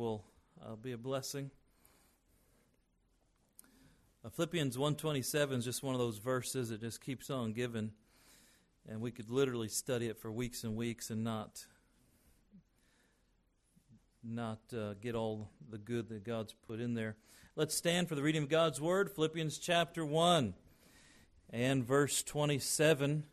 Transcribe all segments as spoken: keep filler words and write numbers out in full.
will uh, be a blessing. Uh, Philippians one twenty-seven is just one of those verses that just keeps on giving, and we could literally study it for weeks and weeks and not not uh, get all the good that God's put in there. Let's stand for the reading of God's Word, Philippians chapter one and verse twenty-seven.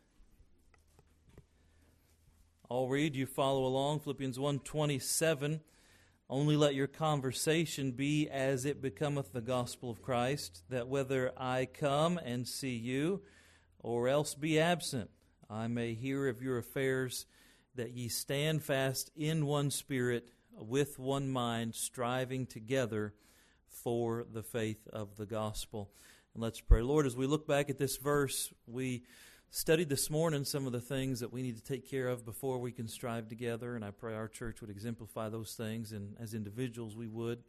I'll read, you follow along. Philippians one twenty-seven. Only let your conversation be as it becometh the gospel of Christ, that whether I come and see you, or else be absent, I may hear of your affairs, that ye stand fast in one spirit, with one mind, striving together for the faith of the gospel. And let's pray. Lord, as we look back at this verse, we studied this morning some of the things that we need to take care of before we can strive together, and I pray our church would exemplify those things, and as individuals we would.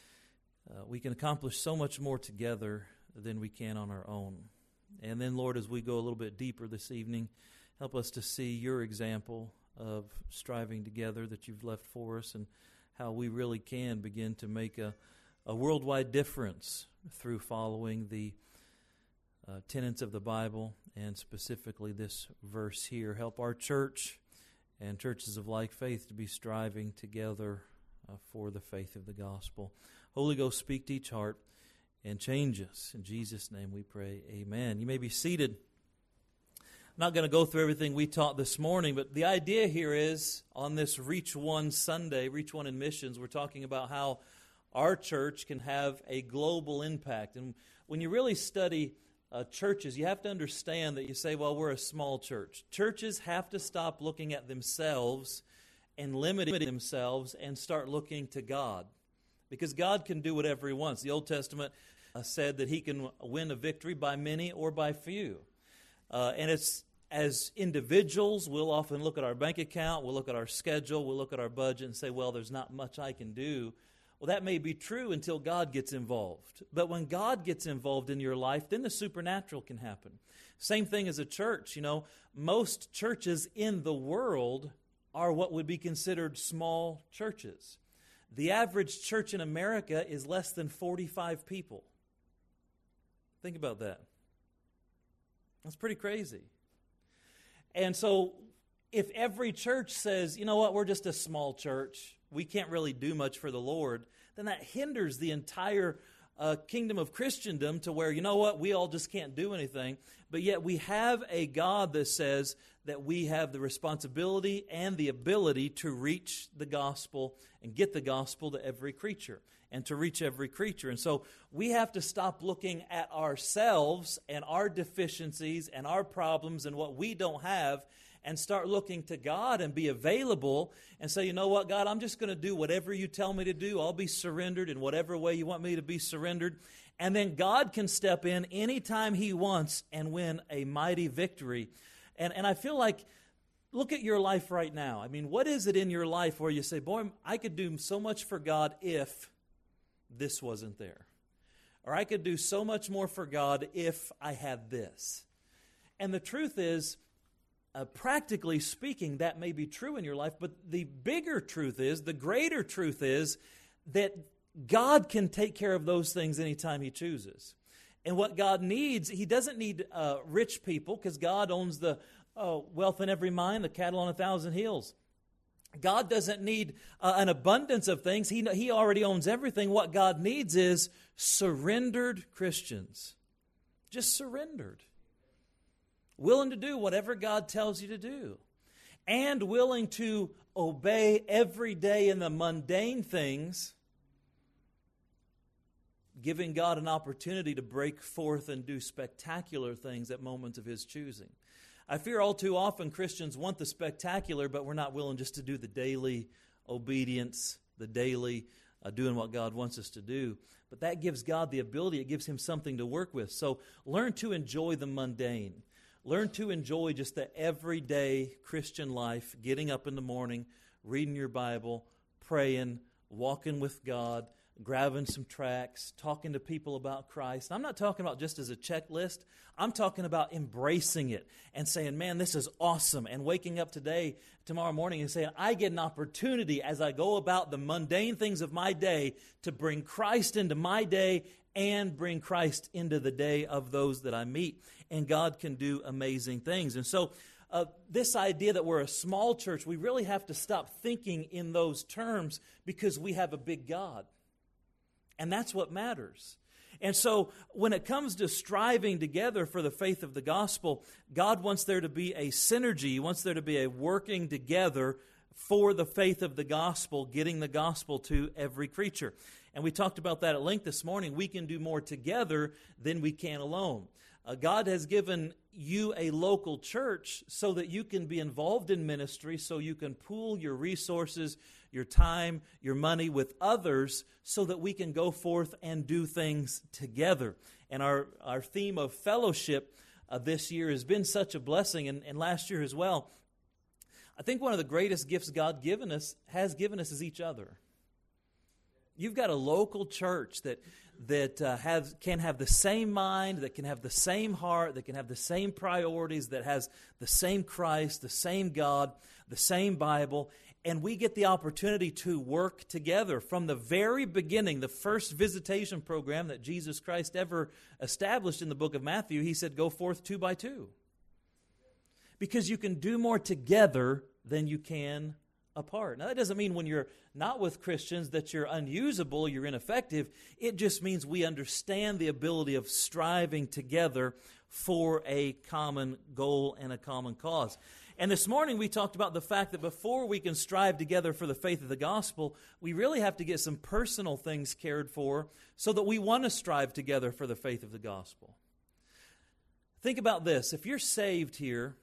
Uh, we can accomplish so much more together than we can on our own. And then, Lord, as we go a little bit deeper this evening, help us to see your example of striving together that you've left for us, and how we really can begin to make a, a worldwide difference through following the uh, tenets of the Bible, and specifically this verse here. Help our church and churches of like faith to be striving together uh, for the faith of the gospel. Holy Ghost, speak to each heart and change us. In Jesus' name we pray, amen. You may be seated. I'm not going to go through everything we taught this morning, but the idea here is, on this Reach One Sunday, Reach One in Missions, we're talking about how our church can have a global impact. And when you really study Uh, churches, you have to understand that you say, well, we're a small church. Churches have to stop looking at themselves and limiting themselves and start looking to God, because God can do whatever He wants. The Old Testament uh, said that He can win a victory by many or by few. Uh, and it's, as individuals, we'll often look at our bank account, we'll look at our schedule, we'll look at our budget and say, well, there's not much I can do. Well, that may be true until God gets involved. But when God gets involved in your life, then the supernatural can happen. Same thing as a church. You know, most churches in the world are what would be considered small churches. The average church in America is less than forty-five people. Think about that. That's pretty crazy. And so if every church says, you know what, we're just a small church, we can't really do much for the Lord, then that hinders the entire uh, kingdom of Christendom to where, you know what, we all just can't do anything. But yet we have a God that says that we have the responsibility and the ability to reach the gospel and get the gospel to every creature and to reach every creature. And so we have to stop looking at ourselves and our deficiencies and our problems and what we don't have, and start looking to God and be available and say, you know what, God, I'm just going to do whatever you tell me to do. I'll be surrendered in whatever way you want me to be surrendered. And then God can step in anytime He wants and win a mighty victory. And, and I feel like, look at your life right now. I mean, what is it in your life where you say, boy, I could do so much for God if this wasn't there? Or I could do so much more for God if I had this. And the truth is, Uh, practically speaking, that may be true in your life, but the bigger truth is, the greater truth is, that God can take care of those things anytime He chooses. And what God needs, He doesn't need uh, rich people, because God owns the uh, wealth in every mine, the cattle on a thousand hills. God doesn't need uh, an abundance of things. He, he already owns everything. What God needs is surrendered Christians. Just surrendered. Willing to do whatever God tells you to do. And willing to obey every day in the mundane things, giving God an opportunity to break forth and do spectacular things at moments of His choosing. I fear all too often Christians want the spectacular, but we're not willing just to do the daily obedience, the daily uh, doing what God wants us to do. But that gives God the ability, it gives Him something to work with. So learn to enjoy the mundane. Learn to enjoy just the everyday Christian life, getting up in the morning, reading your Bible, praying, walking with God, grabbing some tracts, talking to people about Christ. I'm not talking about just as a checklist. I'm talking about embracing it and saying, man, this is awesome. And waking up today, tomorrow morning and saying, I get an opportunity as I go about the mundane things of my day to bring Christ into my day and bring Christ into the day of those that I meet. And God can do amazing things. And so uh, this idea that we're a small church, we really have to stop thinking in those terms because we have a big God. And that's what matters. And so when it comes to striving together for the faith of the gospel, God wants there to be a synergy. He wants there to be a working together for the faith of the gospel, getting the gospel to every creature. And we talked about that at length this morning. We can do more together than we can alone. Uh, God has given you a local church so that you can be involved in ministry, so you can pool your resources, your time, your money with others so that we can go forth and do things together. And our, our theme of fellowship uh, this year has been such a blessing, and, and last year as well. I think one of the greatest gifts God given us has given us is each other. You've got a local church that that uh, has can have the same mind, that can have the same heart, that can have the same priorities, that has the same Christ, the same God, the same Bible, and we get the opportunity to work together. From the very beginning, the first visitation program that Jesus Christ ever established in the book of Matthew, He said, go forth two by two. Because you can do more together than you can apart. Now, that doesn't mean when you're not with Christians that you're unusable, you're ineffective. It just means we understand the ability of striving together for a common goal and a common cause. And this morning we talked about the fact that before we can strive together for the faith of the gospel, we really have to get some personal things cared for so that we want to strive together for the faith of the gospel. Think about this. If you're saved here,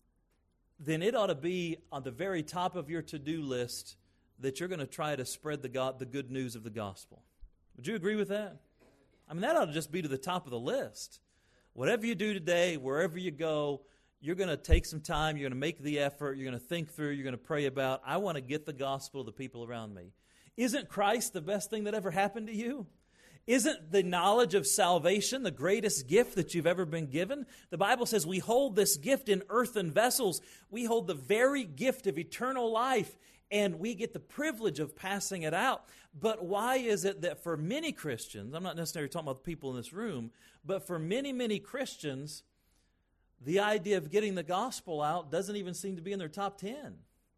then it ought to be on the very top of your to-do list that you're going to try to spread the God, the good news of the gospel. Would you agree with that? I mean, that ought to just be to the top of the list. Whatever you do today, wherever you go, you're going to take some time, you're going to make the effort, you're going to think through, you're going to pray about, I want to get the gospel to the people around me. Isn't Christ the best thing that ever happened to you? Isn't the knowledge of salvation the greatest gift that you've ever been given? The Bible says we hold this gift in earthen vessels. We hold the very gift of eternal life, and we get the privilege of passing it out. But why is it that for many Christians, I'm not necessarily talking about the people in this room, but for many, many Christians, the idea of getting the gospel out doesn't even seem to be in their top ten.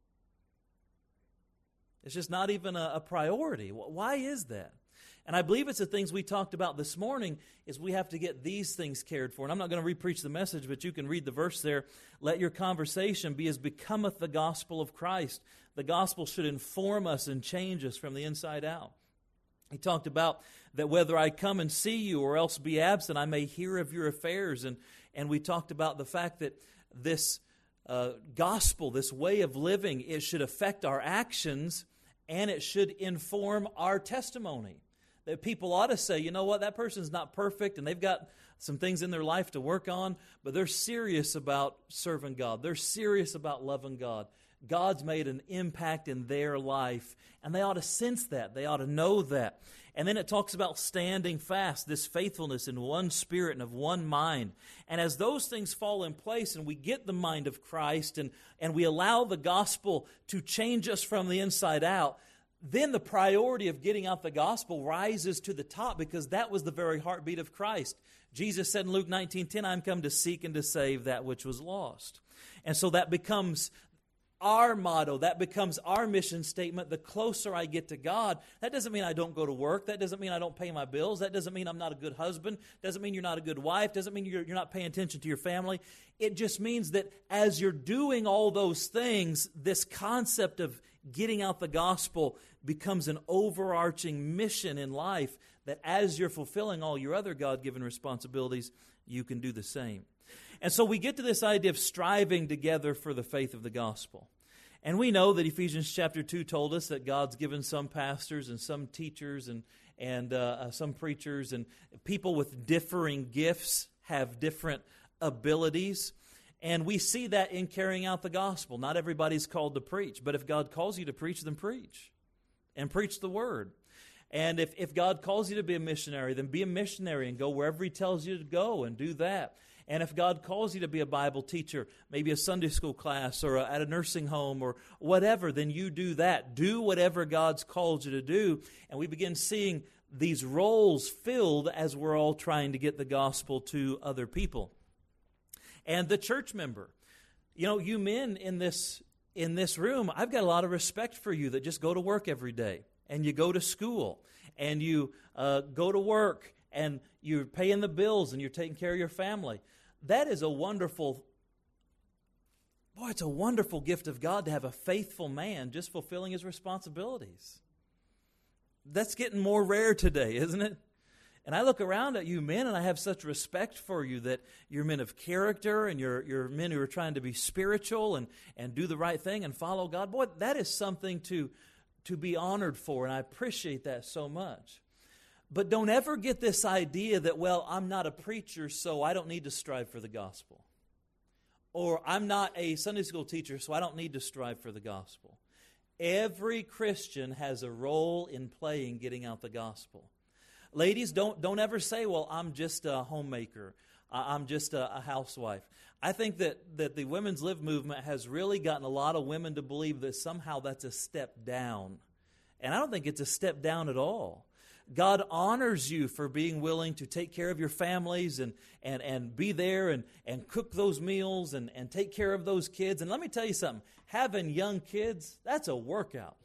It's just not even a, a priority. Why is that? And I believe it's the things we talked about this morning is we have to get these things cared for. And I'm not going to re-preach the message, but you can read the verse there. Let your conversation be as becometh the gospel of Christ. The gospel should inform us and change us from the inside out. He talked about that whether I come and see you or else be absent, I may hear of your affairs. And, and we talked about the fact that this uh, gospel, this way of living, it should affect our actions and it should inform our testimony. That people ought to say, you know what, that person's not perfect and they've got some things in their life to work on, but they're serious about serving God. They're serious about loving God. God's made an impact in their life, and they ought to sense that. They ought to know that. And then it talks about standing fast, this faithfulness in one spirit and of one mind. And as those things fall in place and we get the mind of Christ and, and we allow the gospel to change us from the inside out, then the priority of getting out the gospel rises to the top because that was the very heartbeat of Christ. Jesus said in Luke nineteen ten, I'm come to seek and to save that which was lost. And so that becomes our motto. That becomes our mission statement. The closer I get to God, that doesn't mean I don't go to work. That doesn't mean I don't pay my bills. That doesn't mean I'm not a good husband. Doesn't mean you're not a good wife. Doesn't mean you're, you're not paying attention to your family. It just means that as you're doing all those things, this concept of getting out the gospel becomes an overarching mission in life that as you're fulfilling all your other God-given responsibilities, you can do the same. And so we get to this idea of striving together for the faith of the gospel. And we know that Ephesians chapter two told us that God's given some pastors and some teachers and, and uh, some preachers and people with differing gifts have different abilities. And we see that in carrying out the gospel. Not everybody's called to preach, but if God calls you to preach, then preach. And preach the word. And if, if God calls you to be a missionary, then be a missionary and go wherever He tells you to go and do that. And if God calls you to be a Bible teacher, maybe a Sunday school class or a, at a nursing home or whatever, then you do that. Do whatever God's called you to do. And we begin seeing these roles filled as we're all trying to get the gospel to other people. And the church member. You know, you men in this in this room, I've got a lot of respect for you that just go to work every day. And you go to school, and you uh, go to work, and you're paying the bills, and you're taking care of your family. That is a wonderful, boy, it's a wonderful gift of God to have a faithful man just fulfilling his responsibilities. That's getting more rare today, isn't it? And I look around at you men, and I have such respect for you that you're men of character, and you're, you're men who are trying to be spiritual and, and do the right thing and follow God. Boy, that is something to... to be honored for, and I appreciate that so much. But don't ever get this idea that, well, I'm not a preacher, so I don't need to strive for the gospel. Or I'm not a Sunday school teacher, so I don't need to strive for the gospel. Every Christian has a role in playing getting out the gospel. Ladies, don't, don't ever say, well, I'm just a homemaker. I'm just a, a housewife. I think that, that the Women's Live movement has really gotten a lot of women to believe that somehow that's a step down. And I don't think it's a step down at all. God honors you for being willing to take care of your families and, and, and be there and, and cook those meals and, and take care of those kids. And let me tell you something. Having young kids, that's a workout.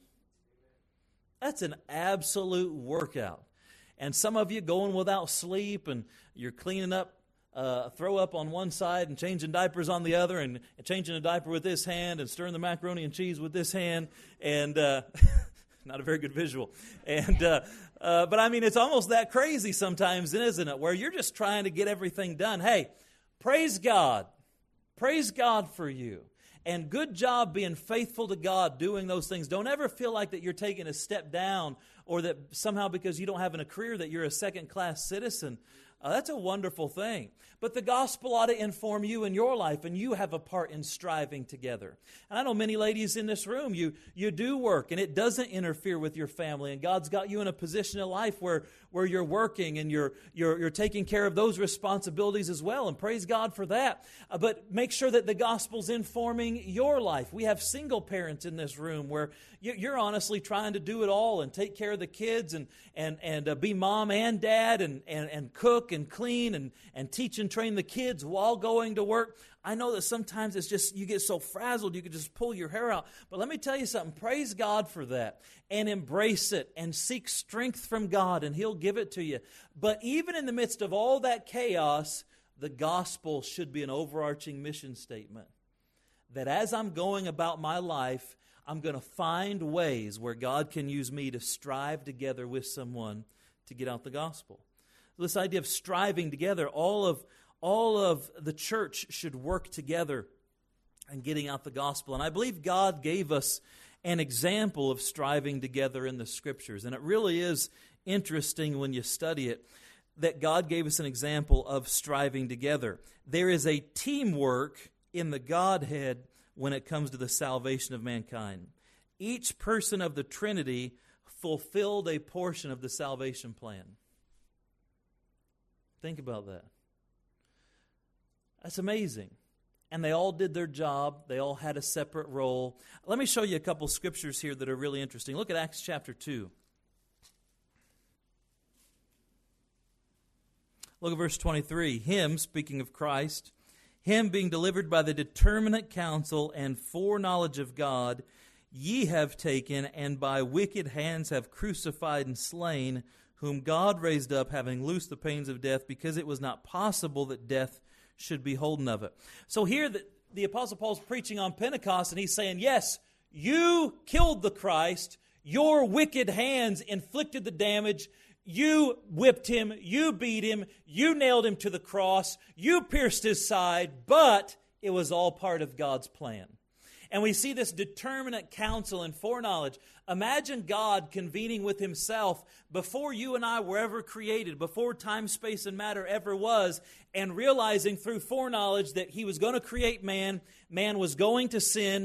That's an absolute workout. And some of you going without sleep and you're cleaning up Uh, throw up on one side and changing diapers on the other, and, and changing a diaper with this hand and stirring the macaroni and cheese with this hand, and uh, not a very good visual. And uh, uh, but I mean, it's almost that crazy sometimes, isn't it? Where you're just trying to get everything done. Hey, praise God, praise God for you, and good job being faithful to God, doing those things. Don't ever feel like that you're taking a step down, or that somehow because you don't have a career that you're a second-class citizen. Uh, that's a wonderful thing. But the gospel ought to inform you in your life, and you have a part in striving together. And I know many ladies in this room, you you do work, and it doesn't interfere with your family. And God's got you in a position in life where, where you're working, and you're, you're, you're taking care of those responsibilities as well. And praise God for that. Uh, but make sure that the gospel's informing your life. We have single parents in this room where you, you're honestly trying to do it all and take care of the kids and, and, and uh, be mom and dad and, and, and cook and clean and, and teach and train the kids while going to work. I know that sometimes it's just, you get so frazzled you could just pull your hair out. But let me tell you something. Praise God for that and embrace it and seek strength from God, and He'll give it to you. But even in the midst of all that chaos, the gospel should be an overarching mission statement. That as I'm going about my life, I'm going to find ways where God can use me to strive together with someone to get out the gospel. This idea of striving together, all of all of the church should work together in getting out the gospel. And I believe God gave us an example of striving together in the Scriptures. And it really is interesting when you study it that God gave us an example of striving together. There is a teamwork in the Godhead when it comes to the salvation of mankind. Each person of the Trinity fulfilled a portion of the salvation plan. Think about that. That's amazing. And they all did their job. They all had a separate role. Let me show you a couple scriptures here that are really interesting. Look at Acts chapter two. Look at verse twenty-three. Him, speaking of Christ, Him being delivered by the determinate counsel and foreknowledge of God, ye have taken, and by wicked hands have crucified and slain, whom God raised up, having loosed the pains of death, because it was not possible that death should be holden of it. So here the, the Apostle Paul's preaching on Pentecost, and he's saying, yes, you killed the Christ, your wicked hands inflicted the damage, you whipped Him, you beat Him, you nailed Him to the cross, you pierced His side, but it was all part of God's plan. And we see this determinate counsel and foreknowledge. Imagine God convening with Himself before you and I were ever created, before time, space, and matter ever was, and realizing through foreknowledge that He was going to create man, man was going to sin,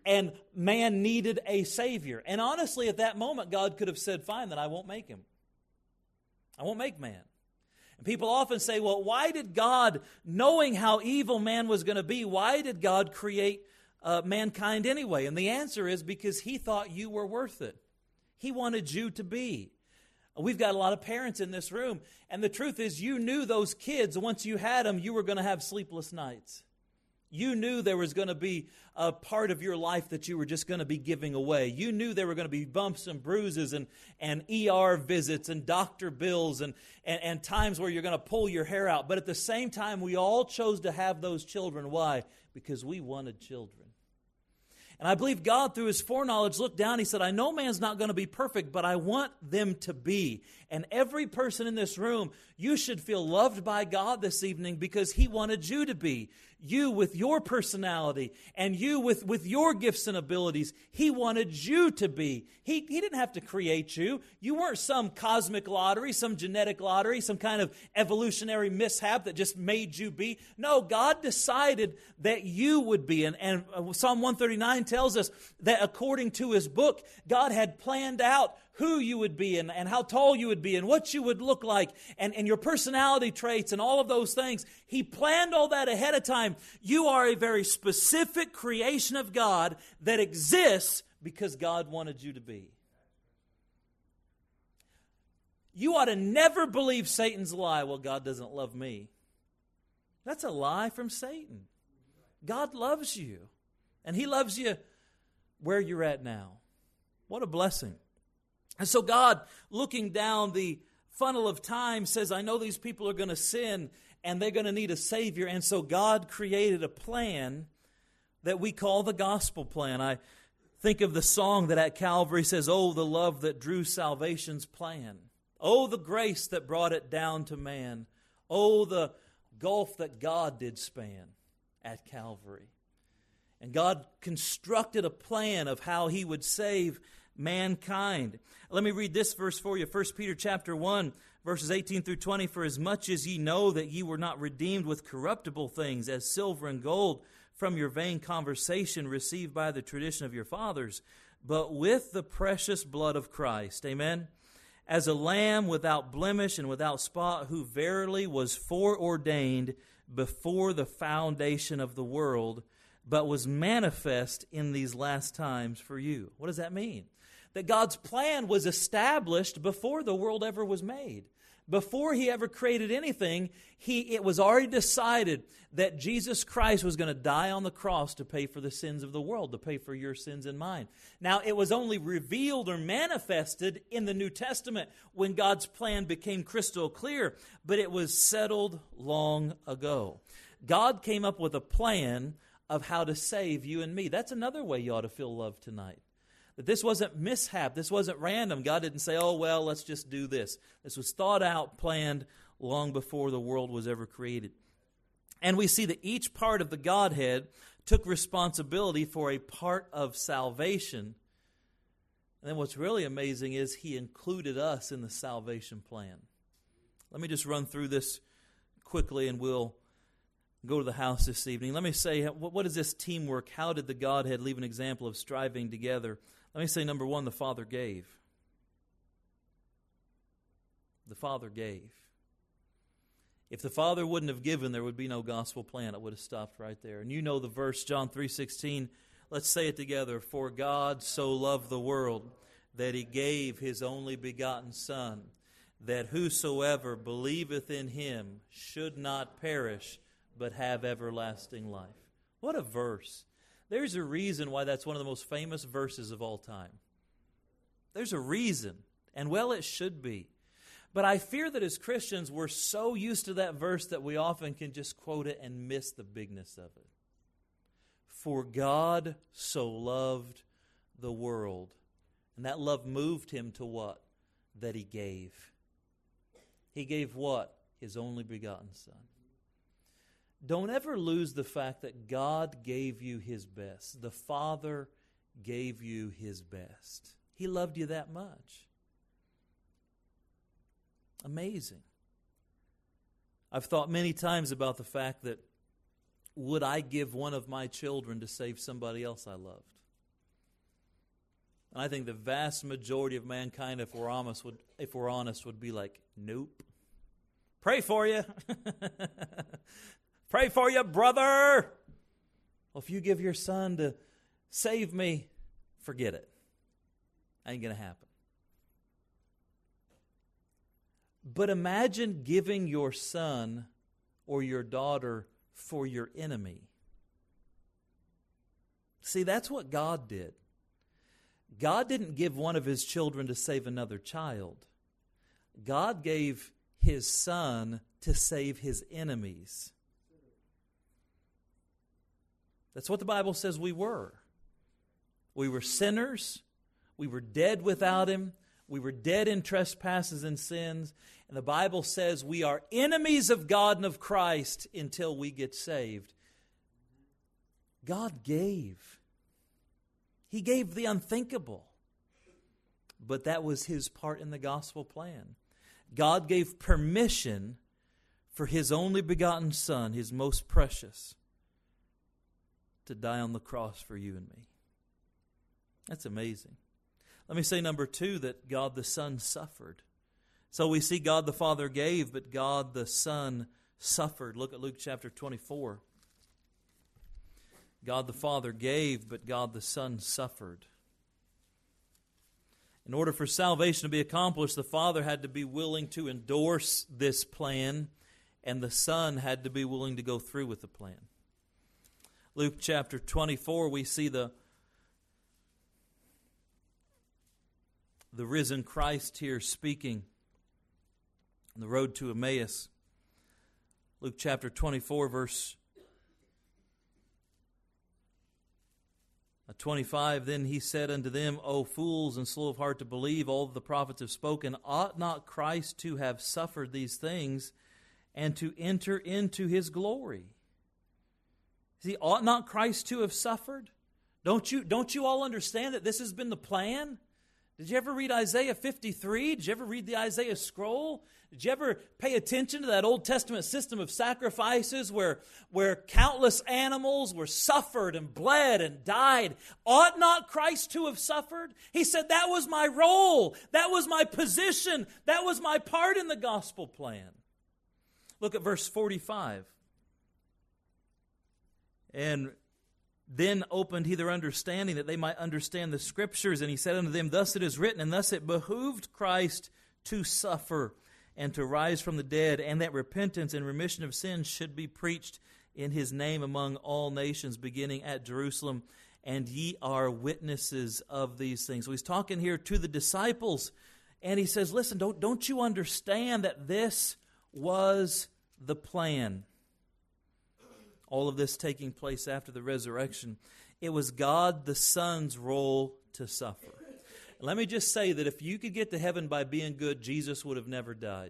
and man needed a Savior. And honestly, at that moment, God could have said, fine, then I won't make him. I won't make man. And people often say, well, why did God, knowing how evil man was going to be, why did God create uh, mankind anyway? And the answer is because He thought you were worth it. He wanted you to be. We've got a lot of parents in this room, and the truth is you knew those kids, once you had them, you were going to have sleepless nights. You knew there was going to be a part of your life that you were just going to be giving away. You knew there were going to be bumps and bruises and, and E R visits and doctor bills and, and, and times where you're going to pull your hair out. But at the same time, we all chose to have those children. Why? Because we wanted children. And I believe God, through His foreknowledge, looked down. He said, I know man's not going to be perfect, but I want them to be. And every person in this room, you should feel loved by God this evening because He wanted you to be. You with your personality and you with, with your gifts and abilities, He wanted you to be. He, he didn't have to create you. You weren't some cosmic lottery, some genetic lottery, some kind of evolutionary mishap that just made you be. No, God decided that you would be. And, and Psalm one thirty-nine tells us that according to His book, God had planned out who you would be and, and how tall you would be and what you would look like and, and your personality traits and all of those things. He planned all that ahead of time. You are a very specific creation of God that exists because God wanted you to be. You ought to never believe Satan's lie, well, God doesn't love me. That's a lie from Satan. God loves you, and He loves you where you're at now. What a blessing. And so God, looking down the funnel of time, says, I know these people are going to sin and they're going to need a Savior. And so God created a plan that we call the gospel plan. I think of the song that at Calvary says, oh, the love that drew salvation's plan. Oh, the grace that brought it down to man. Oh, the gulf that God did span at Calvary. And God constructed a plan of how He would save mankind. Let me read this verse for you. First Peter chapter one, verses eighteen through twenty. For as much as ye know that ye were not redeemed with corruptible things, as silver and gold, from your vain conversation received by the tradition of your fathers, but with the precious blood of Christ. Amen. As a lamb without blemish and without spot, who verily was foreordained before the foundation of the world, but was manifest in these last times for you. What does that mean? That God's plan was established before the world ever was made. Before He ever created anything, he, it was already decided that Jesus Christ was going to die on the cross to pay for the sins of the world, to pay for your sins and mine. Now, it was only revealed or manifested in the New Testament when God's plan became crystal clear, but it was settled long ago. God came up with a plan of how to save you and me. That's another way you ought to feel loved tonight. That this wasn't mishap. This wasn't random. God didn't say, oh, well, let's just do this. This was thought out, planned long before the world was ever created. And we see that each part of the Godhead took responsibility for a part of salvation. And then what's really amazing is He included us in the salvation plan. Let me just run through this quickly and we'll go to the house this evening. Let me say, what is this teamwork? How did the Godhead leave an example of striving together? Let me say, number one, the Father gave. The Father gave. If the Father wouldn't have given, there would be no gospel plan. It would have stopped right there. And you know the verse, John three sixteen. Let's say it together. For God so loved the world that He gave His only begotten Son, that whosoever believeth in Him should not perish, but have everlasting life. What a verse. There's a reason why that's one of the most famous verses of all time. There's a reason, and well, it should be. But I fear that as Christians, we're so used to that verse that we often can just quote it and miss the bigness of it. For God so loved the world. And that love moved Him to what? That He gave. He gave what? His only begotten Son. Don't ever lose the fact that God gave you His best. The Father gave you His best. He loved you that much. Amazing. I've thought many times about the fact that would I give one of my children to save somebody else I loved? And I think the vast majority of mankind, if we're honest, would, if we're honest, would be like, nope. Pray for you. Pray for you, brother. Well, if you give your son to save me, forget it. Ain't going to happen. But imagine giving your son or your daughter for your enemy. See, that's what God did. God didn't give one of His children to save another child. God gave His Son to save His enemies. That's what the Bible says we were. We were sinners. We were dead without Him. We were dead in trespasses and sins. And the Bible says we are enemies of God and of Christ until we get saved. God gave. He gave the unthinkable. But that was His part in the gospel plan. God gave permission for His only begotten Son, His most precious, to die on the cross for you and me. That's amazing. Let me say number two, that God the Son suffered. So we see God the Father gave, but God the Son suffered. Look at Luke chapter twenty-four. God the Father gave, but God the Son suffered. In order for salvation to be accomplished, the Father had to be willing to endorse this plan, and the Son had to be willing to go through with the plan. Luke chapter twenty-four, we see the, the risen Christ here speaking on the road to Emmaus. Luke chapter twenty-four, verse twenty-five, Then He said unto them, O fools, and slow of heart to believe all that the prophets have spoken, ought not Christ to have suffered these things, and to enter into His glory? See, ought not Christ to have suffered? Don't you, don't you all understand that this has been the plan? Did you ever read Isaiah fifty-three? Did you ever read the Isaiah scroll? Did you ever pay attention to that Old Testament system of sacrifices where, where countless animals were suffered and bled and died? Ought not Christ to have suffered? He said, that was my role. That was my position. That was my part in the gospel plan. Look at verse forty-five. And then opened He their understanding, that they might understand the Scriptures. And He said unto them, Thus it is written, and thus it behooved Christ to suffer and to rise from the dead, and that repentance and remission of sins should be preached in His name among all nations, beginning at Jerusalem. And ye are witnesses of these things. So He's talking here to the disciples, and He says, listen, don't, don't you understand that this was the plan? All of this taking place after the resurrection. It was God the Son's role to suffer. Let me just say that if you could get to heaven by being good, Jesus would have never died.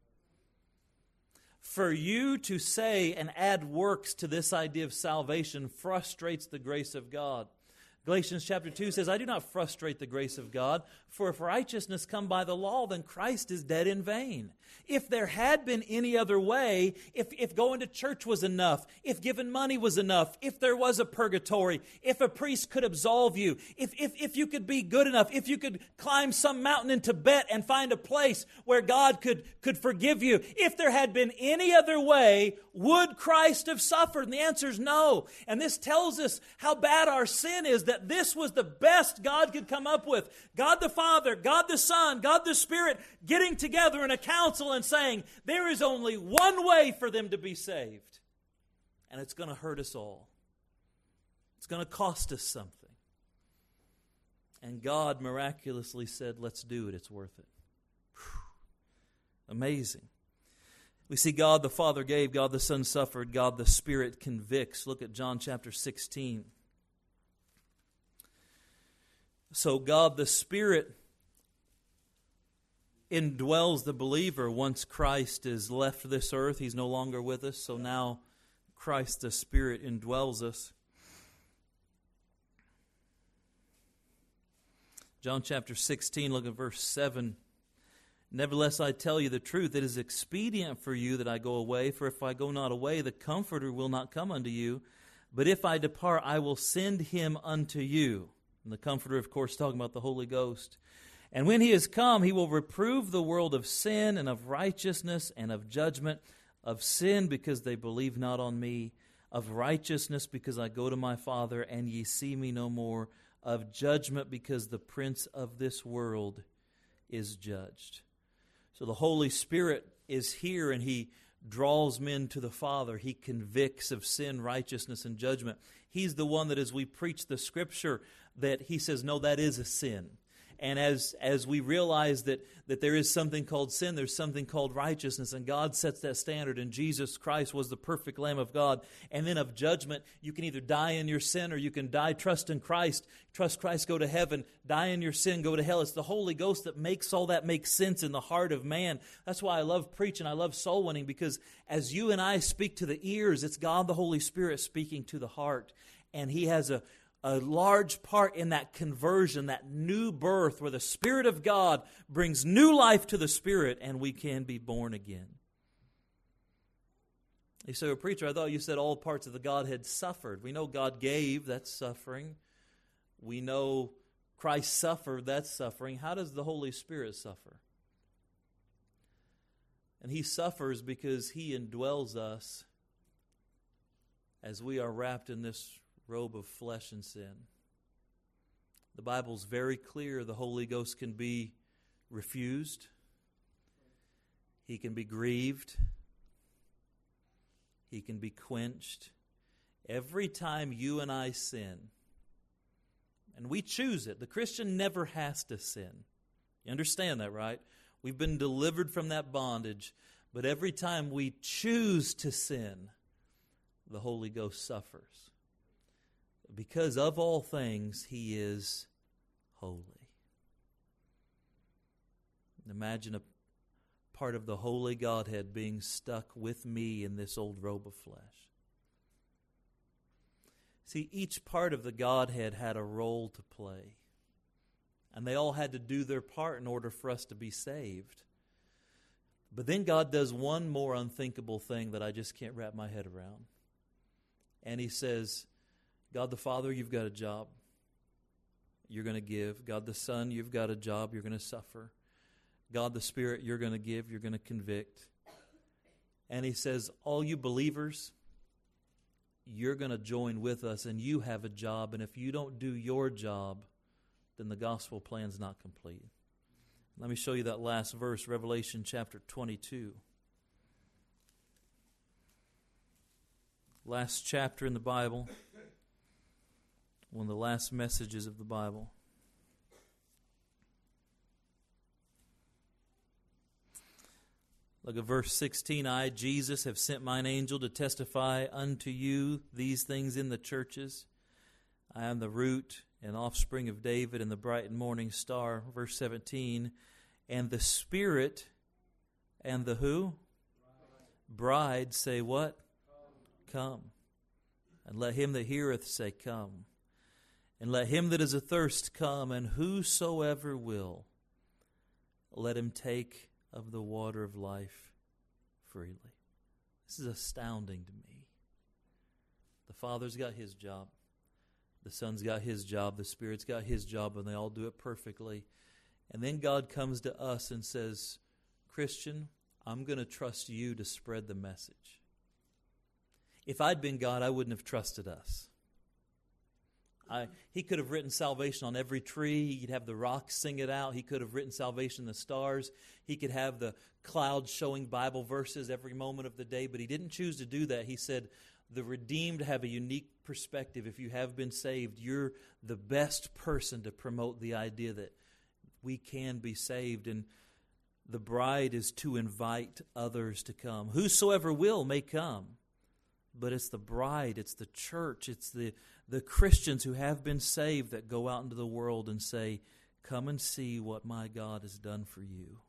For you to say and add works to this idea of salvation frustrates the grace of God. Galatians chapter two says, I do not frustrate the grace of God, for if righteousness come by the law, then Christ is dead in vain. If there had been any other way, if, if going to church was enough, if giving money was enough, if there was a purgatory, if a priest could absolve you, if, if, if you could be good enough, if you could climb some mountain in Tibet and find a place where God could, could forgive you, if there had been any other way, would Christ have suffered? And the answer is no. And this tells us how bad our sin is, that this was the best God could come up with. God the Father, God the Son, God the Spirit getting together in a council and saying, there is only one way for them to be saved. And it's going to hurt us all. It's going to cost us something. And God miraculously said, let's do it. It's worth it. Whew. Amazing. We see God the Father gave, God the Son suffered, God the Spirit convicts. Look at John chapter sixteen. So God the Spirit indwells the believer once Christ is left this earth. He's no longer with us, so now Christ the Spirit indwells us. John chapter sixteen, look at verse seven. Nevertheless, I tell you the truth, it is expedient for you that I go away, for if I go not away, the Comforter will not come unto you. But if I depart, I will send him unto you. And the Comforter, of course, talking about the Holy Ghost. And when He is come, He will reprove the world of sin and of righteousness and of judgment, of sin because they believe not on me, of righteousness because I go to my Father and ye see me no more, of judgment because the prince of this world is judged. So the Holy Spirit is here and He draws men to the Father. He convicts of sin, righteousness, and judgment. He's the one that as we preach the Scripture that He says, no, that is a sin. And as as we realize that, that there is something called sin, there's something called righteousness, and God sets that standard, and Jesus Christ was the perfect Lamb of God. And then of judgment, you can either die in your sin or you can die, trust in Christ, trust Christ, go to heaven, die in your sin, go to hell. It's the Holy Ghost that makes all that make sense in the heart of man. That's why I love preaching, I love soul winning, because as you and I speak to the ears, it's God the Holy Spirit speaking to the heart. And He has a A large part in that conversion, that new birth, where the Spirit of God brings new life to the Spirit and we can be born again. You say, well, preacher, I thought you said all parts of the Godhead suffered. We know God gave, that's suffering. We know Christ suffered, that's suffering. How does the Holy Spirit suffer? And He suffers because He indwells us as we are wrapped in this robe of flesh and sin. The Bible's very clear the Holy Ghost can be refused. He can be grieved. He can be quenched. Every time you and I sin, and we choose it, the Christian never has to sin. You understand that, right? We've been delivered from that bondage, but every time we choose to sin, the Holy Ghost suffers. Because of all things, He is holy. Imagine a part of the Holy Godhead being stuck with me in this old robe of flesh. See, each part of the Godhead had a role to play. And they all had to do their part in order for us to be saved. But then God does one more unthinkable thing that I just can't wrap my head around. And He says, God the Father, you've got a job. You're going to give. God the Son, you've got a job. You're going to suffer. God the Spirit, you're going to give. You're going to convict. And He says, all you believers, you're going to join with us and you have a job. And if you don't do your job, then the gospel plan's not complete. Let me show you that last verse, Revelation chapter twenty-two. Last chapter in the Bible. One of the last messages of the Bible. Look at verse sixteen. I, Jesus, have sent mine angel to testify unto you these things in the churches. I am the root and offspring of David and the bright and morning star. Verse seventeen. And the Spirit and the who? Bride say what? Come. And let him that heareth say, come. And let him that is athirst come, and whosoever will, let him take of the water of life freely. This is astounding to me. The Father's got His job. The Son's got His job. The Spirit's got His job, and they all do it perfectly. And then God comes to us and says, Christian, I'm going to trust you to spread the message. If I'd been God, I wouldn't have trusted us. I, he could have written salvation on every tree. He could have the rocks sing it out. He could have written salvation in the stars. He could have the clouds showing Bible verses every moment of the day. But He didn't choose to do that. He said, the redeemed have a unique perspective. If you have been saved, you're the best person to promote the idea that we can be saved. And the bride is to invite others to come. Whosoever will may come. But it's the bride, it's the church, it's the, the Christians who have been saved that go out into the world and say, come and see what my God has done for you.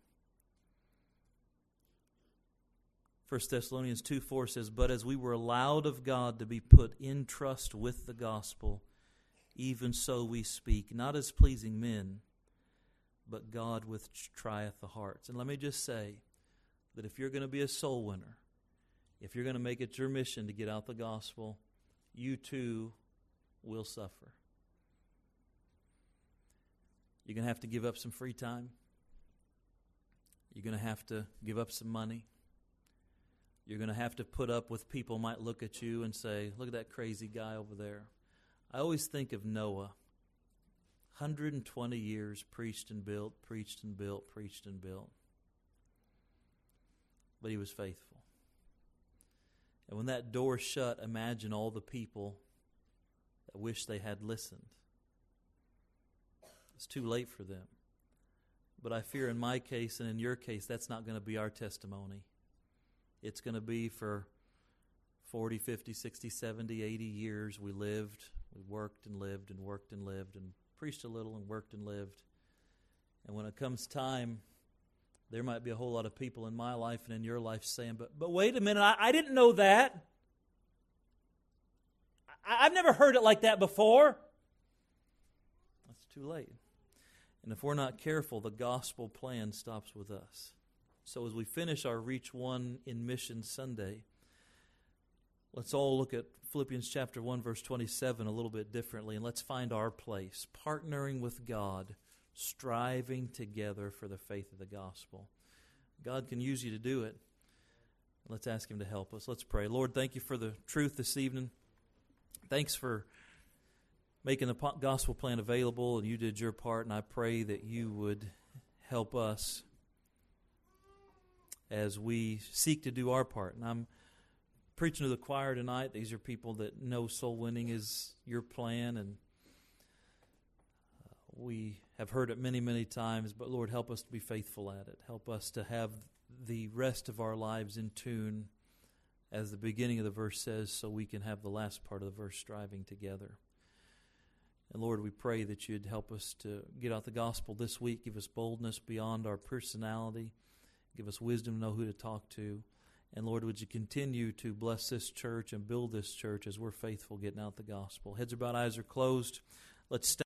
First Thessalonians two four says, but as we were allowed of God to be put in trust with the gospel, even so we speak, not as pleasing men, but God which trieth the hearts. And let me just say that if you're going to be a soul winner, if you're going to make it your mission to get out the gospel, you too will suffer. You're going to have to give up some free time. You're going to have to give up some money. You're going to have to put up with people might look at you and say, look at that crazy guy over there. I always think of Noah. one hundred twenty years preached and built, preached and built, preached and built. But he was faithful. And when that door shut, imagine all the people that wish they had listened. It's too late for them. But I fear in my case and in your case, that's not going to be our testimony. It's going to be for forty, fifty, sixty, seventy, eighty years we lived, we worked and lived and worked and lived and preached a little and worked and lived. And when it comes time, there might be a whole lot of people in my life and in your life saying, but but wait a minute, I, I didn't know that. I, I've never heard it like that before. That's too late. And if we're not careful, the gospel plan stops with us. So as we finish our Reach One in Mission Sunday, let's all look at Philippians chapter one, verse twenty-seven a little bit differently, and let's find our place, partnering with God, striving together for the faith of the gospel. God can use you to do it. Let's ask Him to help us. Let's pray. Lord, thank You for the truth this evening. Thanks for making the gospel plan available, and You did Your part, and I pray that You would help us as we seek to do our part. And I'm preaching to the choir tonight. These are people that know soul winning is Your plan, and we have heard it many, many times, but Lord, help us to be faithful at it. Help us to have the rest of our lives in tune, as the beginning of the verse says, so we can have the last part of the verse, striving together. And Lord, we pray that You'd help us to get out the gospel this week. Give us boldness beyond our personality. Give us wisdom to know who to talk to. And Lord, would You continue to bless this church and build this church as we're faithful getting out the gospel. Heads are bowed, eyes are closed. Let's stand.